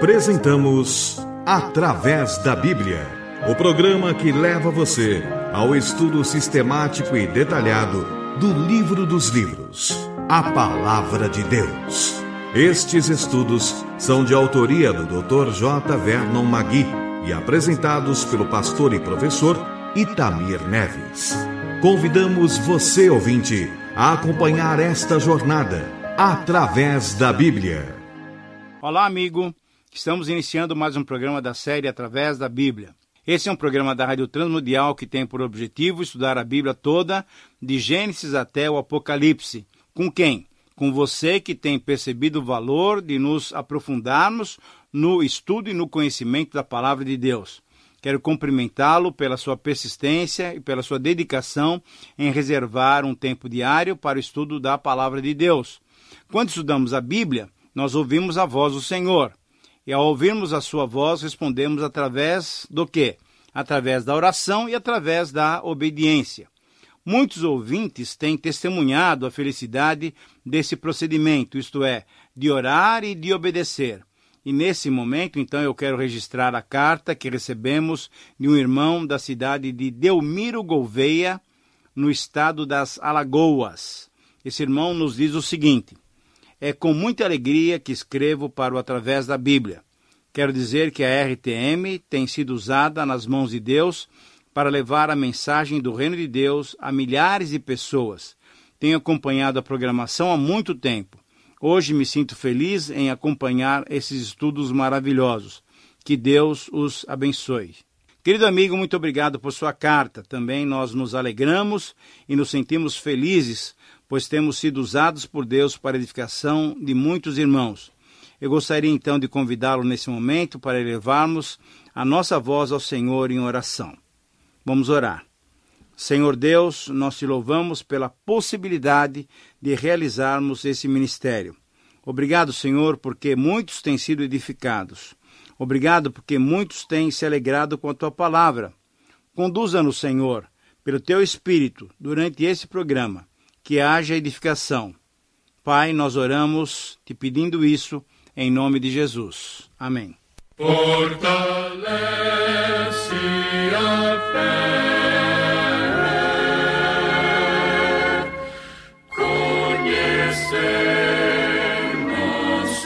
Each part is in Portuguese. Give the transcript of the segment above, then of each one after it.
Apresentamos Através da Bíblia, o programa que leva você ao estudo sistemático e detalhado do Livro dos Livros, a Palavra de Deus. Estes estudos são de autoria do Dr. J. Vernon Magui e apresentados pelo pastor e professor Itamir Neves. Convidamos você, ouvinte, a acompanhar esta jornada através da Bíblia. Olá, amigo. Estamos iniciando mais um programa da série Através da Bíblia. Esse é um programa da Rádio Transmundial que tem por objetivo estudar a Bíblia toda, de Gênesis até o Apocalipse. Com quem? Com você que tem percebido o valor de nos aprofundarmos no estudo e no conhecimento da Palavra de Deus. Quero cumprimentá-lo pela sua persistência e pela sua dedicação em reservar um tempo diário para o estudo da Palavra de Deus. Quando estudamos a Bíblia, nós ouvimos a voz do Senhor. E ao ouvirmos a sua voz, respondemos através do quê? Através da oração e através da obediência. Muitos ouvintes têm testemunhado a felicidade desse procedimento, isto é, de orar e de obedecer. E nesse momento, então, eu quero registrar a carta que recebemos de um irmão da cidade de Delmiro Gouveia, no estado das Alagoas. Esse irmão nos diz o seguinte: é com muita alegria que escrevo para o Através da Bíblia. Quero dizer que a RTM tem sido usada nas mãos de Deus para levar a mensagem do Reino de Deus a milhares de pessoas. Tenho acompanhado a programação há muito tempo. Hoje me sinto feliz em acompanhar esses estudos maravilhosos. Que Deus os abençoe. Querido amigo, muito obrigado por sua carta. Também nós nos alegramos e nos sentimos felizes, pois temos sido usados por Deus para a edificação de muitos irmãos. Eu gostaria então de convidá-lo nesse momento para elevarmos a nossa voz ao Senhor em oração. Vamos orar. Senhor Deus, nós te louvamos pela possibilidade de realizarmos esse ministério. Obrigado, Senhor, porque muitos têm sido edificados. Obrigado porque muitos têm se alegrado com a tua palavra. Conduza-nos, Senhor, pelo teu Espírito, durante esse programa, que haja edificação. Pai, nós oramos te pedindo isso em nome de Jesus. Amém. Fortalece a fé, conhecer nosso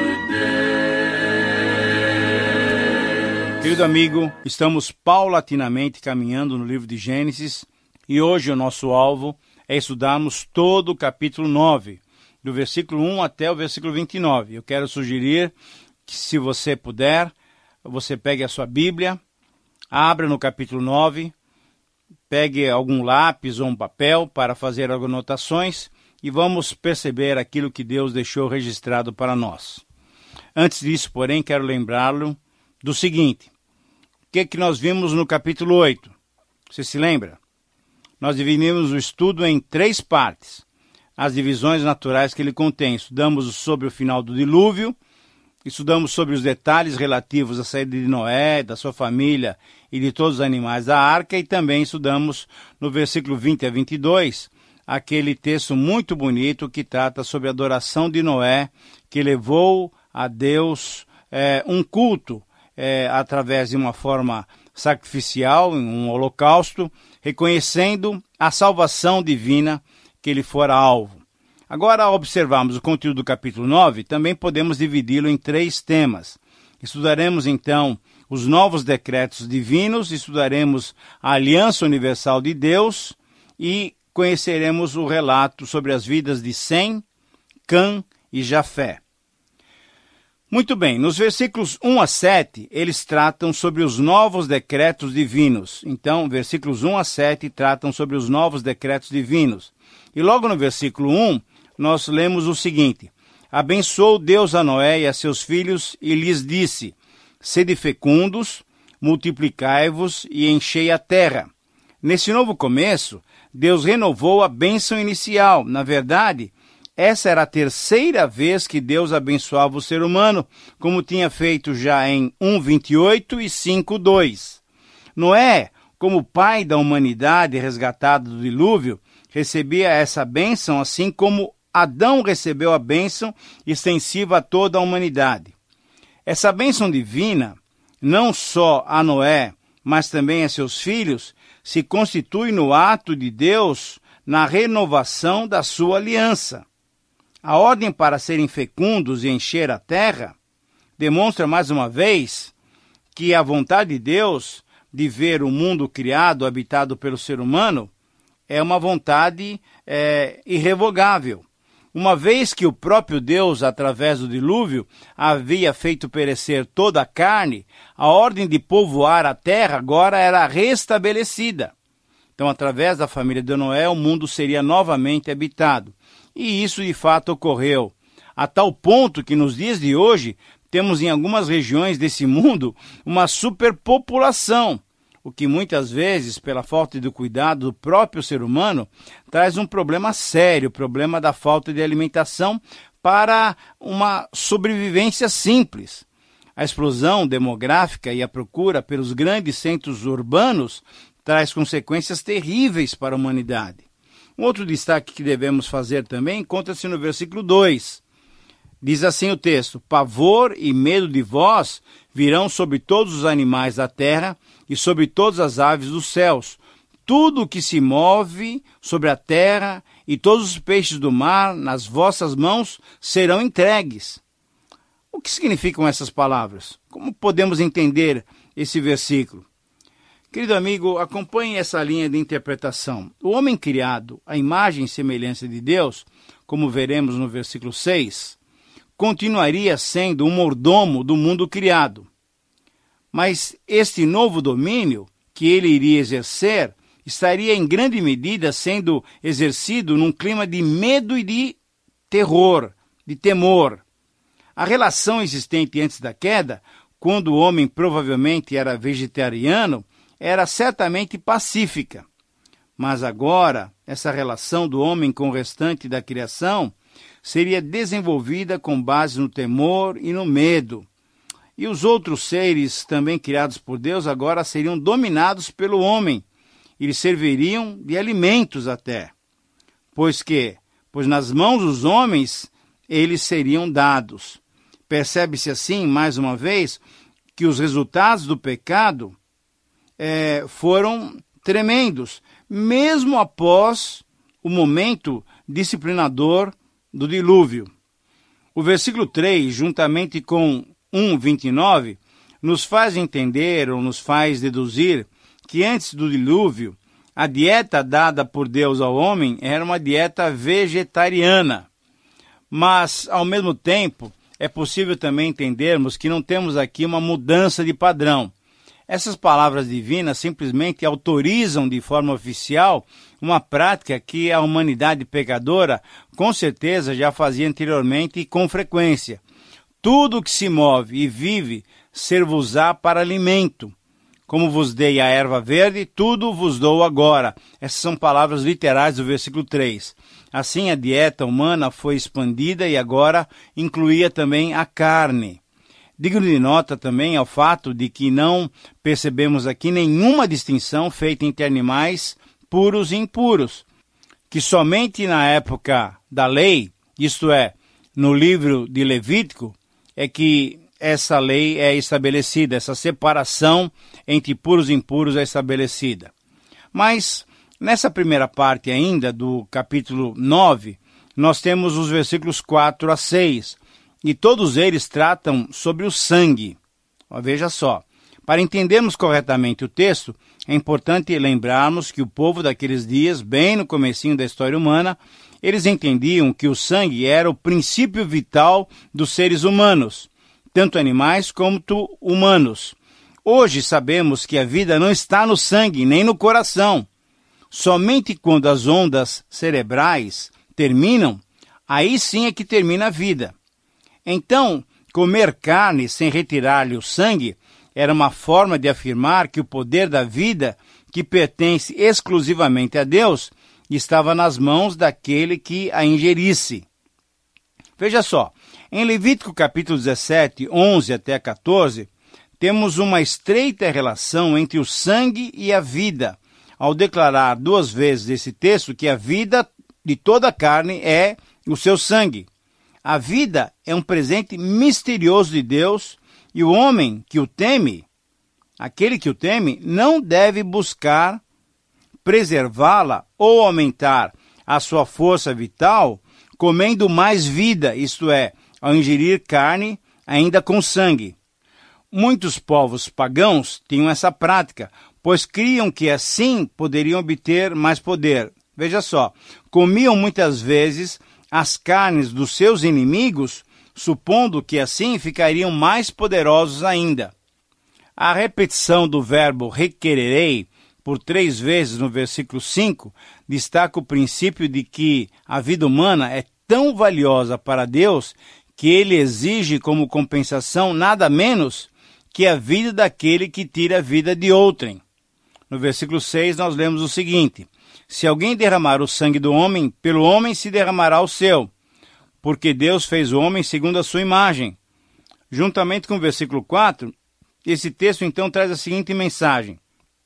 Deus. Querido amigo, estamos paulatinamente caminhando no livro de Gênesis e hoje o nosso alvo é estudarmos todo o capítulo 9, do versículo 1 até o versículo 29. Eu quero sugerir que, se você puder, você pegue a sua Bíblia, abra no capítulo 9, pegue algum lápis ou um papel para fazer algumas anotações e vamos perceber aquilo que Deus deixou registrado para nós. Antes disso, porém, quero lembrá-lo do seguinte: o que nós vimos no capítulo 8? Você se lembra? Nós dividimos o estudo em 3 partes, as divisões naturais que ele contém. Estudamos sobre o final do dilúvio, estudamos sobre os detalhes relativos à saída de Noé, da sua família e de todos os animais da arca, e também estudamos no versículo 20 a 22, aquele texto muito bonito que trata sobre a adoração de Noé, que levou a Deus um culto através de uma forma sacrificial, em um holocausto, reconhecendo a salvação divina que ele fora alvo. Agora, ao observarmos o conteúdo do capítulo 9, também podemos dividi-lo em 3 temas. Estudaremos, então, os novos decretos divinos, estudaremos a aliança universal de Deus e conheceremos o relato sobre as vidas de Sem, Cã e Jafé. Muito bem, nos versículos 1 a 7, eles tratam sobre os novos decretos divinos. Então, versículos 1 a 7 tratam sobre os novos decretos divinos. E logo no versículo 1, nós lemos o seguinte: abençoou Deus a Noé e a seus filhos e lhes disse: sede fecundos, multiplicai-vos e enchei a terra. Nesse novo começo, Deus renovou a bênção inicial. Na verdade, essa era a 3ª vez que Deus abençoava o ser humano, como tinha feito já em 1:28 e 5:2. Noé, como pai da humanidade resgatada do dilúvio, recebia essa bênção, assim como Adão recebeu a bênção extensiva a toda a humanidade. Essa bênção divina, não só a Noé, mas também a seus filhos, se constitui no ato de Deus na renovação da sua aliança. A ordem para serem fecundos e encher a terra demonstra mais uma vez que a vontade de Deus de ver o mundo criado, habitado pelo ser humano, é uma vontade irrevogável. Uma vez que o próprio Deus, através do dilúvio, havia feito perecer toda a carne, a ordem de povoar a terra agora era restabelecida. Então, através da família de Noé, o mundo seria novamente habitado. E isso, de fato, ocorreu. A tal ponto que, nos dias de hoje, temos em algumas regiões desse mundo uma superpopulação, o que muitas vezes, pela falta de cuidado do próprio ser humano, traz um problema sério, o problema da falta de alimentação para uma sobrevivência simples. A explosão demográfica e a procura pelos grandes centros urbanos traz consequências terríveis para a humanidade. Um outro destaque que devemos fazer também encontra-se no versículo 2. Diz assim o texto: pavor e medo de vós virão sobre todos os animais da terra e sobre todas as aves dos céus. Tudo o que se move sobre a terra e todos os peixes do mar nas vossas mãos serão entregues. O que significam essas palavras? Como podemos entender esse versículo? Querido amigo, acompanhe essa linha de interpretação. O homem criado à imagem e semelhança de Deus, como veremos no versículo 6, continuaria sendo um mordomo do mundo criado. Mas este novo domínio que ele iria exercer estaria em grande medida sendo exercido num clima de medo e de terror, de temor. A relação existente antes da queda, quando o homem provavelmente era vegetariano, era certamente pacífica. Mas agora, essa relação do homem com o restante da criação seria desenvolvida com base no temor e no medo. E os outros seres também criados por Deus agora seriam dominados pelo homem. Eles serviriam de alimentos até. Pois nas mãos dos homens eles seriam dados. Percebe-se assim, mais uma vez, que os resultados do pecado foram tremendos, mesmo após o momento disciplinador do dilúvio. O versículo 3, juntamente com 1:29, nos faz entender ou nos faz deduzir que antes do dilúvio, a dieta dada por Deus ao homem era uma dieta vegetariana. Mas, ao mesmo tempo, é possível também entendermos que não temos aqui uma mudança de padrão. Essas palavras divinas simplesmente autorizam de forma oficial uma prática que a humanidade pecadora com certeza já fazia anteriormente e com frequência. Tudo que se move e vive ser-vos-á para alimento. Como vos dei a erva verde, tudo vos dou agora. Essas são palavras literais do versículo 3. Assim, a dieta humana foi expandida e agora incluía também a carne. Digno de nota também é o fato de que não percebemos aqui nenhuma distinção feita entre animais puros e impuros, que somente na época da lei, isto é, no livro de Levítico, é que essa lei é estabelecida, essa separação entre puros e impuros é estabelecida. Mas, nessa primeira parte ainda do capítulo 9, nós temos os versículos 4 a 6, e todos eles tratam sobre o sangue. Veja só, para entendermos corretamente o texto, é importante lembrarmos que o povo daqueles dias, bem no comecinho da história humana, eles entendiam que o sangue era o princípio vital dos seres humanos, tanto animais como humanos. Hoje sabemos que a vida não está no sangue, nem no coração. Somente quando as ondas cerebrais terminam, aí sim é que termina a vida. Então, comer carne sem retirar-lhe o sangue era uma forma de afirmar que o poder da vida, que pertence exclusivamente a Deus, estava nas mãos daquele que a ingerisse. Veja só, em Levítico capítulo 17, 11 até 14, temos uma estreita relação entre o sangue e a vida, ao declarar 2 vezes esse texto que a vida de toda a carne é o seu sangue. A vida é um presente misterioso de Deus E o homem que o teme, aquele que o teme, não deve buscar preservá-la ou aumentar a sua força vital comendo mais vida, isto é, ao ingerir carne ainda com sangue. Muitos povos pagãos tinham essa prática, pois criam que assim poderiam obter mais poder. Veja só, comiam muitas vezes as carnes dos seus inimigos, supondo que assim ficariam mais poderosos ainda. A repetição do verbo requererei por 3 vezes no versículo 5 destaca o princípio de que a vida humana é tão valiosa para Deus que ele exige como compensação nada menos que a vida daquele que tira a vida de outrem. No versículo 6 nós lemos o seguinte: se alguém derramar o sangue do homem, pelo homem se derramará o seu, porque Deus fez o homem segundo a sua imagem. Juntamente com o versículo 4, esse texto então traz a seguinte mensagem: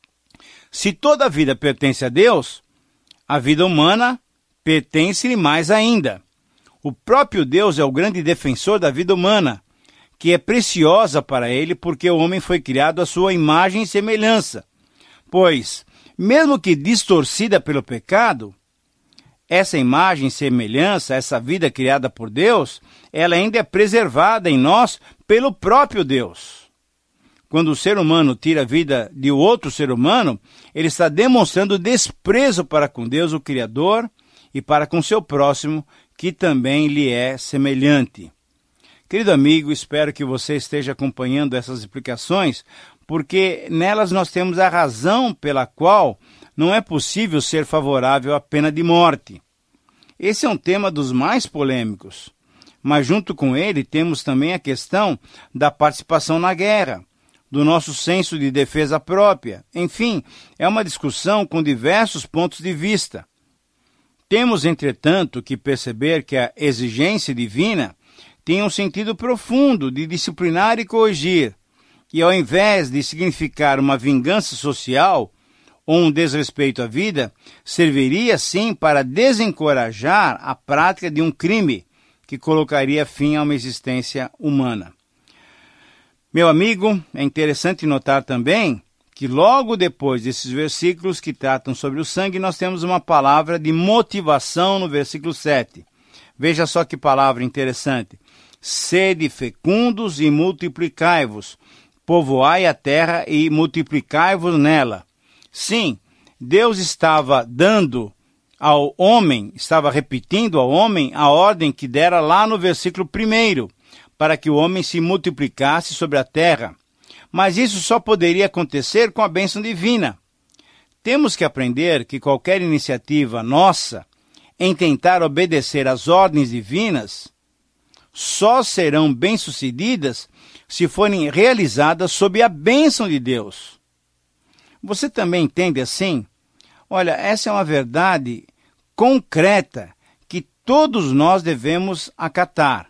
se toda a vida pertence a Deus, a vida humana pertence-lhe mais ainda. O próprio Deus é o grande defensor da vida humana, que é preciosa para ele porque o homem foi criado à sua imagem e semelhança. Pois, mesmo que distorcida pelo pecado, essa imagem e semelhança, essa vida criada por Deus, ela ainda é preservada em nós pelo próprio Deus. Quando o ser humano tira a vida de outro ser humano, ele está demonstrando desprezo para com Deus, o Criador, e para com seu próximo, que também lhe é semelhante. Querido amigo, espero que você esteja acompanhando essas explicações, porque nelas nós temos a razão pela qual não é possível ser favorável à pena de morte. Esse é um tema dos mais polêmicos, mas junto com ele temos também a questão da participação na guerra, do nosso senso de defesa própria. Enfim, é uma discussão com diversos pontos de vista. Temos, entretanto, que perceber que a exigência divina tem um sentido profundo de disciplinar e corrigir, e ao invés de significar uma vingança social ou um desrespeito à vida, serviria sim para desencorajar a prática de um crime que colocaria fim a uma existência humana. Meu amigo, é interessante notar também que logo depois desses versículos que tratam sobre o sangue, nós temos uma palavra de motivação no versículo 7. Veja só que palavra interessante. Sede fecundos e multiplicai-vos, povoai a terra e multiplicai-vos nela. Sim, Deus estava dando ao homem, estava repetindo ao homem a ordem que dera lá no versículo 1, para que o homem se multiplicasse sobre a terra. Mas isso só poderia acontecer com a bênção divina. Temos que aprender que qualquer iniciativa nossa em tentar obedecer às ordens divinas só serão bem-sucedidas se forem realizadas sob a bênção de Deus. Você também entende assim? Olha, essa é uma verdade concreta que todos nós devemos acatar.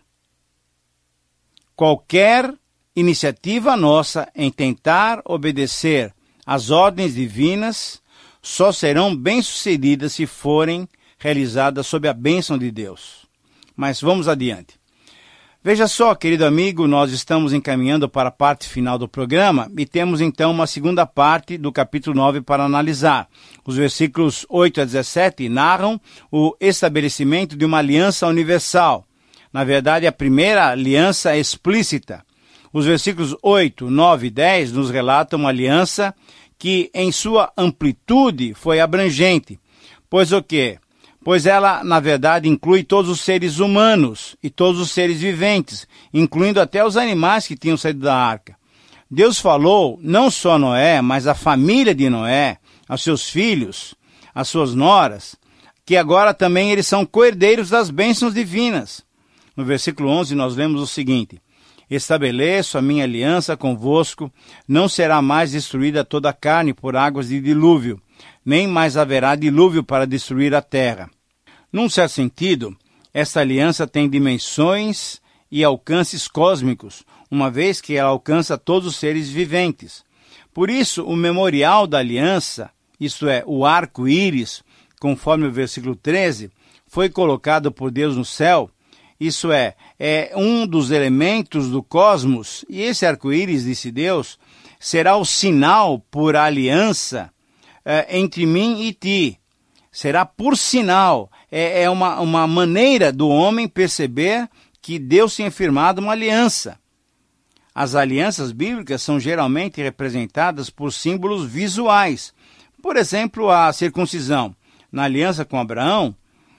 Qualquer iniciativa nossa em tentar obedecer às ordens divinas só serão bem-sucedidas se forem realizadas sob a bênção de Deus. Mas vamos adiante. Veja só, querido amigo, nós estamos encaminhando para a parte final do programa e temos então uma segunda parte do capítulo 9 para analisar. Os versículos 8 a 17 narram o estabelecimento de uma aliança universal. Na verdade, a primeira aliança explícita. Os versículos 8, 9 e 10 nos relatam uma aliança que, em sua amplitude, foi abrangente. Pois o quê? Pois ela, na verdade, inclui todos os seres humanos e todos os seres viventes, incluindo até os animais que tinham saído da arca. Deus falou não só a Noé, mas a família de Noé, aos seus filhos, às suas noras, que agora também eles são co-herdeiros das bênçãos divinas. No versículo 11 nós lemos o seguinte: estabeleço a minha aliança convosco, não será mais destruída toda a carne por águas de dilúvio, nem mais haverá dilúvio para destruir a terra. Num certo sentido, esta aliança tem dimensões e alcances cósmicos, uma vez que ela alcança todos os seres viventes. Por isso, o memorial da aliança, isto é, o arco-íris, conforme o versículo 13, foi colocado por Deus no céu, isso é um dos elementos do cosmos, e esse arco-íris, disse Deus, será o sinal por aliança entre mim e ti. Será por sinal, é uma maneira do homem perceber que Deus tem firmado uma aliança. As alianças bíblicas são geralmente representadas por símbolos visuais. Por exemplo, a circuncisão. Na aliança com Abraão,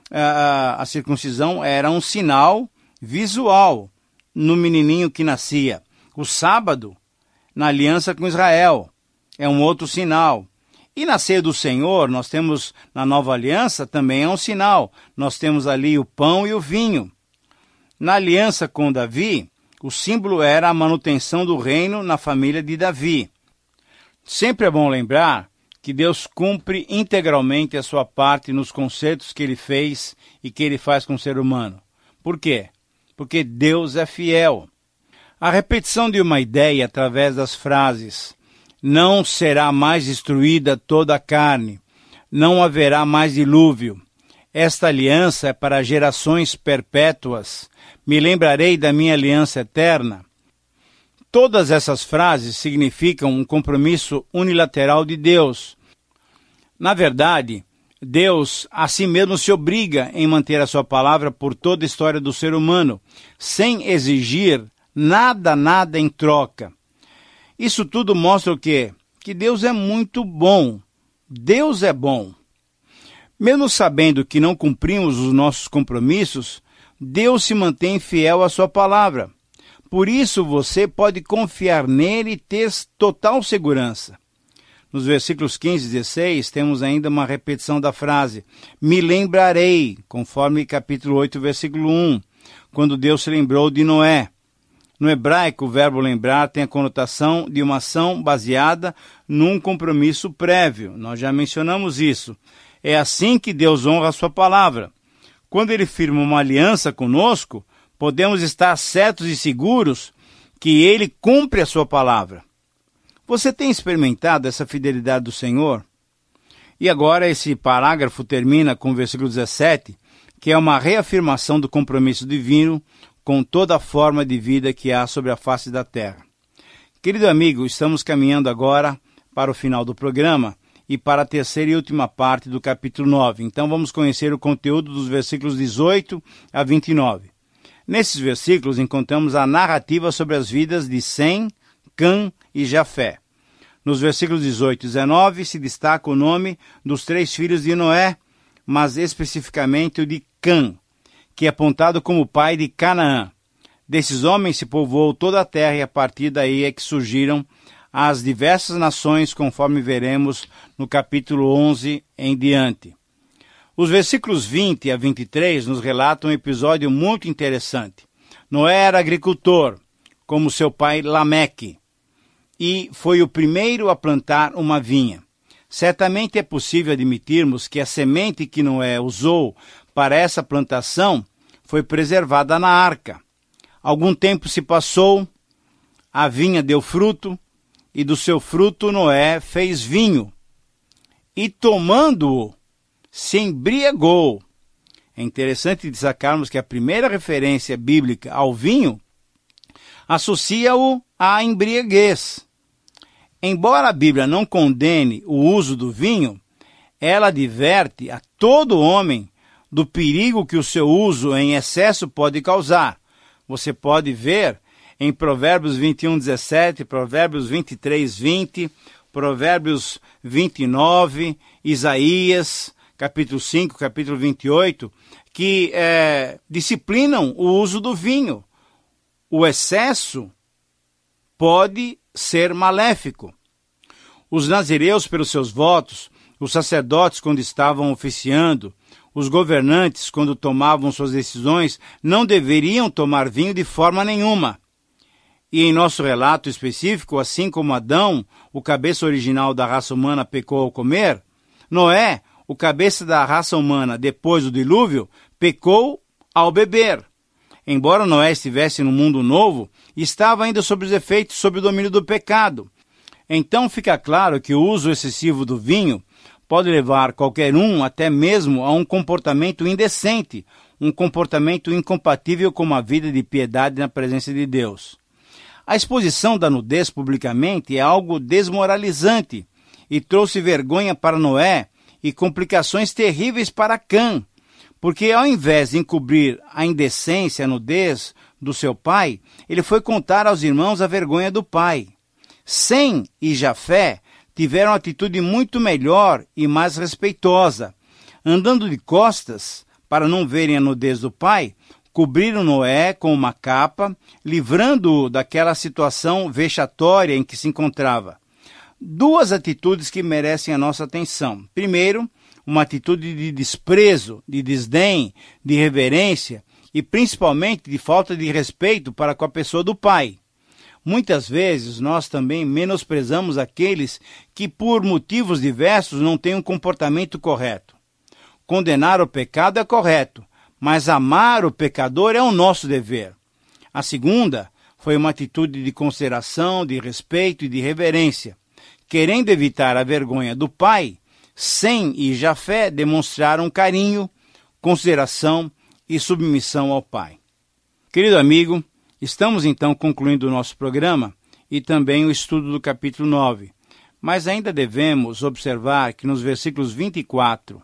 a circuncisão era um sinal visual no menininho que nascia. O sábado, na aliança com Israel, é um outro sinal. E na ceia do Senhor, nós temos, na nova aliança, também é um sinal. Nós temos ali o pão e o vinho. Na aliança com Davi, o símbolo era a manutenção do reino na família de Davi. Sempre é bom lembrar que Deus cumpre integralmente a sua parte nos concertos que ele fez e que ele faz com o ser humano. Por quê? Porque Deus é fiel. A repetição de uma ideia através das frases "não será mais destruída toda a carne", "não haverá mais dilúvio", "esta aliança é para gerações perpétuas", "me lembrarei da minha aliança eterna". Todas essas frases significam um compromisso unilateral de Deus. Na verdade, Deus a si mesmo se obriga em manter a sua palavra por toda a história do ser humano, sem exigir nada em troca. Isso tudo mostra o quê? Que Deus é muito bom. Deus é bom. Mesmo sabendo que não cumprimos os nossos compromissos, Deus se mantém fiel à sua palavra. Por isso você pode confiar nele e ter total segurança. Nos versículos 15 e 16, temos ainda uma repetição da frase "me lembrarei", conforme capítulo 8, versículo 1, quando Deus se lembrou de Noé. No hebraico, o verbo lembrar tem a conotação de uma ação baseada num compromisso prévio. Nós já mencionamos isso. É assim que Deus honra a sua palavra. Quando ele firma uma aliança conosco, podemos estar certos e seguros que ele cumpre a sua palavra. Você tem experimentado essa fidelidade do Senhor? E agora esse parágrafo termina com o versículo 17, que é uma reafirmação do compromisso divino com toda a forma de vida que há sobre a face da terra. Querido amigo, estamos caminhando agora para o final do programa e para a terceira e última parte do capítulo 9. Então vamos conhecer o conteúdo dos versículos 18 a 29. Nesses versículos encontramos a narrativa sobre as vidas de Sem, Cã e Jafé. Nos versículos 18 e 19 se destaca o nome dos 3 filhos de Noé, mas especificamente o de Cã, que é apontado como pai de Canaã. Desses homens se povoou toda a terra e a partir daí é que surgiram as diversas nações, conforme veremos no capítulo 11 em diante. Os versículos 20 a 23 nos relatam um episódio muito interessante. Noé era agricultor, como seu pai Lameque, e foi o primeiro a plantar uma vinha. Certamente é possível admitirmos que a semente que Noé usou para essa plantação foi preservada na arca. Algum tempo se passou, a vinha deu fruto, e do seu fruto Noé fez vinho. E tomando-o, se embriagou. É interessante destacarmos que a primeira referência bíblica ao vinho associa-o à embriaguez. Embora a Bíblia não condene o uso do vinho, ela adverte a todo homem do perigo que o seu uso em excesso pode causar. Você pode ver em Provérbios 21:17, Provérbios 23:20, Provérbios 29, Isaías, capítulo 5, capítulo 28, que disciplinam o uso do vinho. O excesso pode ser maléfico. Os nazireus, pelos seus votos, os sacerdotes, quando estavam oficiando, os governantes, quando tomavam suas decisões, não deveriam tomar vinho de forma nenhuma. E em nosso relato específico, assim como Adão, o cabeça original da raça humana, pecou ao comer, Noé, o cabeça da raça humana depois do dilúvio, pecou ao beber. Embora Noé estivesse no mundo novo, estava ainda sob os efeitos, sob o domínio do pecado. Então fica claro que o uso excessivo do vinho pode levar qualquer um até mesmo a um comportamento indecente, um comportamento incompatível com uma vida de piedade na presença de Deus. A exposição da nudez publicamente é algo desmoralizante e trouxe vergonha para Noé e complicações terríveis para Cã, porque ao invés de encobrir a indecência, a nudez do seu pai, ele foi contar aos irmãos a vergonha do pai. Sem e Jafé tiveram uma atitude muito melhor e mais respeitosa. Andando de costas, para não verem a nudez do pai, cobriram Noé com uma capa, livrando-o daquela situação vexatória em que se encontrava. Duas atitudes que merecem a nossa atenção. Primeiro, uma atitude de desprezo, de desdém, de reverência e principalmente de falta de respeito para com a pessoa do pai. Muitas vezes nós também menosprezamos aqueles que por motivos diversos não têm um comportamento correto. Condenar o pecado é correto, mas amar o pecador é o nosso dever. A segunda foi uma atitude de consideração, de respeito e de reverência. Querendo evitar a vergonha do pai, Sem e Jafé demonstraram carinho, consideração e submissão ao pai. Querido amigo, estamos então concluindo o nosso programa e também o estudo do capítulo 9, mas ainda devemos observar que nos versículos 24,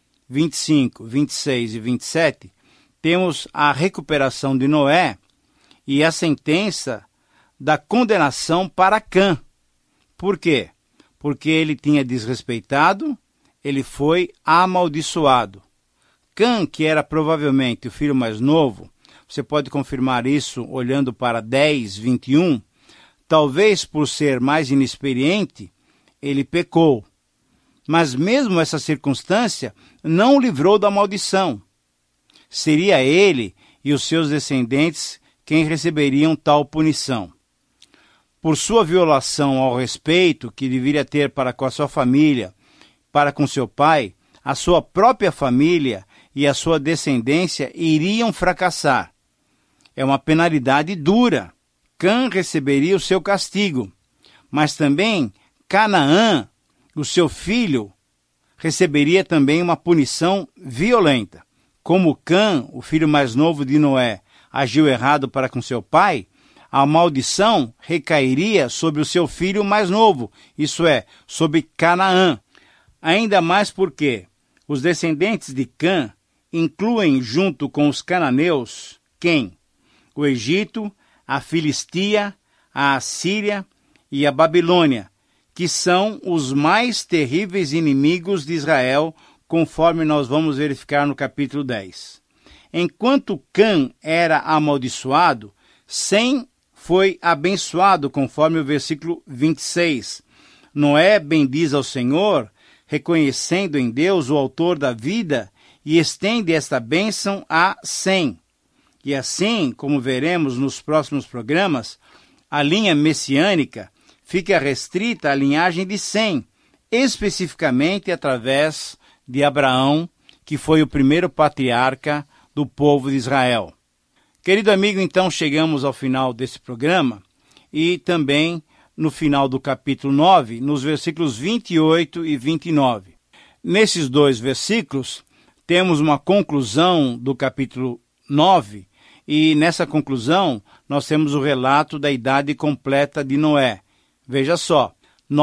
25, 26 e 27, temos a recuperação de Noé e a sentença da condenação para Cã. Por quê? Porque ele tinha desrespeitado, ele foi amaldiçoado. Cã, que era provavelmente o filho mais novo, você pode confirmar isso olhando para 10, 21, talvez por ser mais inexperiente, ele pecou. Mas mesmo essa circunstância não o livrou da maldição. Seria ele e os seus descendentes quem receberiam tal punição. Por sua violação ao respeito que deveria ter para com a sua família, para com seu pai, a sua própria família e a sua descendência iriam fracassar. É uma penalidade dura. Cã receberia o seu castigo, mas também Canaã, o seu filho, receberia também uma punição violenta. Como Cã, o filho mais novo de Noé, agiu errado para com seu pai, a maldição recairia sobre o seu filho mais novo, isso é, sobre Canaã. Ainda mais porque os descendentes de Cã incluem junto com os cananeus quem? O Egito, a Filistia, a Assíria e a Babilônia, que são os mais terríveis inimigos de Israel, conforme nós vamos verificar no capítulo 10. Enquanto Cã era amaldiçoado, Sem foi abençoado, conforme o versículo 26. Noé bendiz ao Senhor, reconhecendo em Deus o autor da vida, e estende esta bênção a Sem. E assim, como veremos nos próximos programas, a linha messiânica fica restrita à linhagem de Sem, especificamente através de Abraão, que foi o primeiro patriarca do povo de Israel. Querido amigo, então chegamos ao final desse programa e também no final do capítulo 9, nos versículos 28 e 29. Nesses dois versículos, temos uma conclusão do capítulo 9 e nessa conclusão nós temos o relato da idade completa de Noé. Veja só,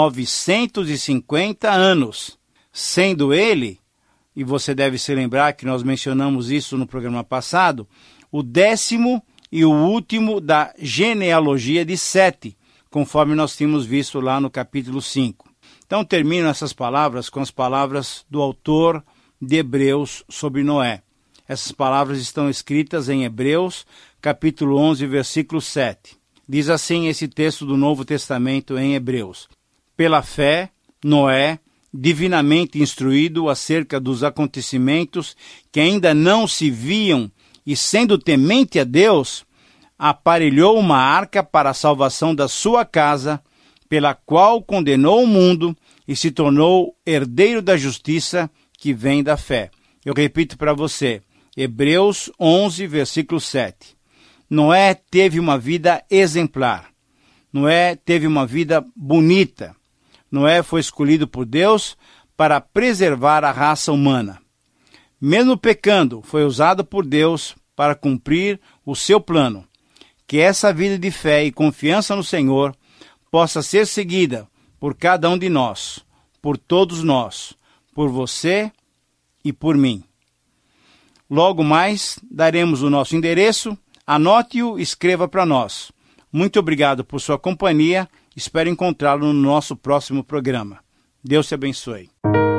950 anos, sendo ele, e você deve se lembrar que nós mencionamos isso no programa passado, o 10º e o último da genealogia de Sete, conforme nós tínhamos visto lá no capítulo 5. Então termino essas palavras com as palavras do autor de Hebreus sobre Noé. Essas palavras estão escritas em Hebreus, capítulo 11, versículo 7. Diz assim esse texto do Novo Testamento em Hebreus: Pela fé, Noé, divinamente instruído acerca dos acontecimentos que ainda não se viam e sendo temente a Deus, aparelhou uma arca para a salvação da sua casa, pela qual condenou o mundo e se tornou herdeiro da justiça que vem da fé. Eu repito para você, Hebreus 11, versículo 7. Noé teve uma vida exemplar. Noé teve uma vida bonita. Noé foi escolhido por Deus para preservar a raça humana. Mesmo pecando, foi usado por Deus para cumprir o seu plano. Que essa vida de fé e confiança no Senhor possa ser seguida por cada um de nós, por todos nós, por você e por mim. Logo mais, daremos o nosso endereço. Anote-o e escreva para nós. Muito obrigado por sua companhia. Espero encontrá-lo no nosso próximo programa. Deus te abençoe.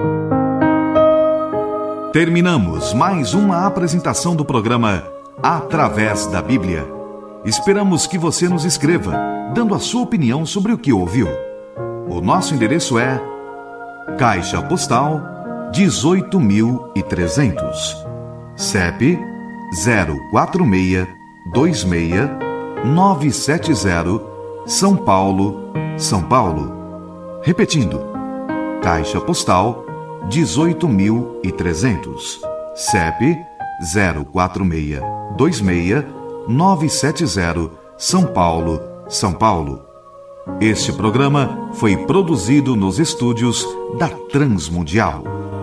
Terminamos mais uma apresentação do programa Através da Bíblia. Esperamos que você nos escreva, dando a sua opinião sobre o que ouviu. O nosso endereço é Caixa Postal 18.300, CEP 04626-970, São Paulo, São Paulo. Repetindo, Caixa Postal 18.300, CEP 04626-970, São Paulo, São Paulo. Este programa foi produzido nos estúdios da Transmundial.